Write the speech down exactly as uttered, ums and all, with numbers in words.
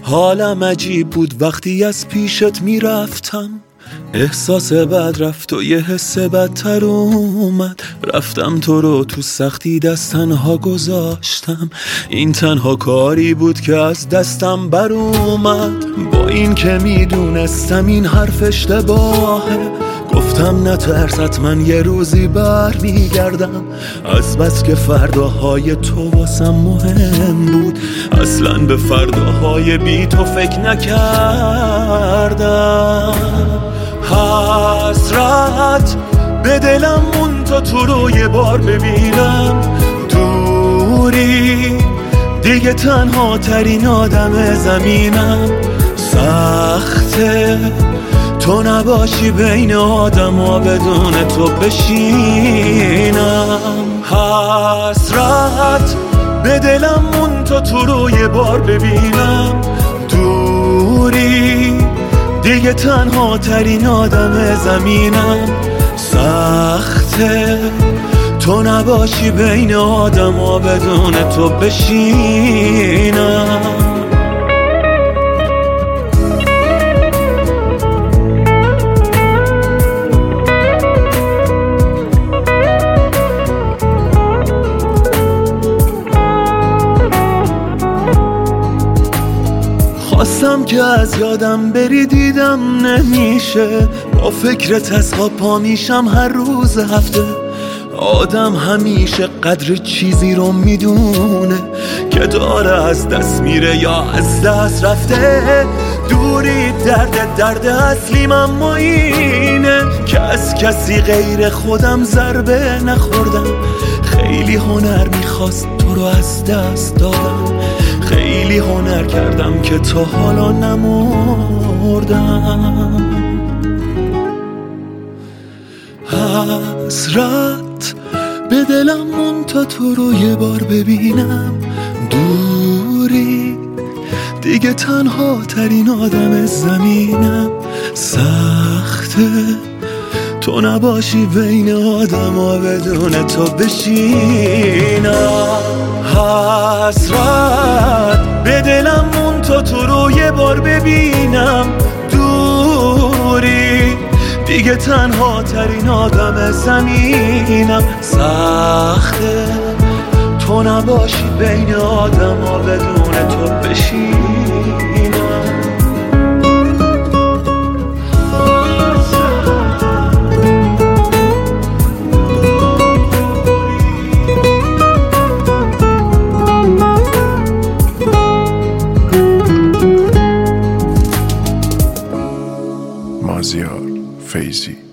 حالم عجیب بود وقتی از پیشت میرفتم، احساس بد رفت و یه حس بدتر اومد. رفتم تو رو تو سختی دست تنها گذاشتم، این تنها کاری بود که از دستم بر اومد. با این که میدونستم این حرف اشتباهه، گفتم نترس حتما یه روزی بر میگردم. از بس که فرداهای تو واسم مهم بود، اصلا به فرداهای بی تو فکر نکردم. حسرت به دلم مون تا تو رو یه بار ببینم، دوری دیگه تنها ترین آدم زمینم. سخته تو نباشی بین آدم ها بدون تو بشینم. حسرت به دلم مون تا تو رو یه بار ببینم، دوری دیگه تنها ترین آدم زمینم. سخته تو نباشی بین آدم ها بدون تو بشینم. خواستم که از یادم بری دیدم نمیشه، با فکرت از خواب پا میشم هر روز هفته. آدم همیشه قدر چیزی رو میدونه که داره از دست میره یا از دست رفته. دوری درد درد اصلیم اما اینه که از کسی غیر خودم ضربه نخوردم. خیلی هنر میخواست تو رو از دست دادم، خیلی هنر کردم که تو حالا نمردم. حسرت به دلم مون تا تو رو یه بار ببینم، دوری دیگه تنها ترین آدم زمینم. سخته تو نباشی بین آدم ها بدون تو بشینم. حسرت به دلم مون تا تو رو یه بار ببینم، دوری دیگه تنها ترین آدم زمینم. سخته تو نباشی بین آدم ها بدون تو بشینم. مازیار فیضی.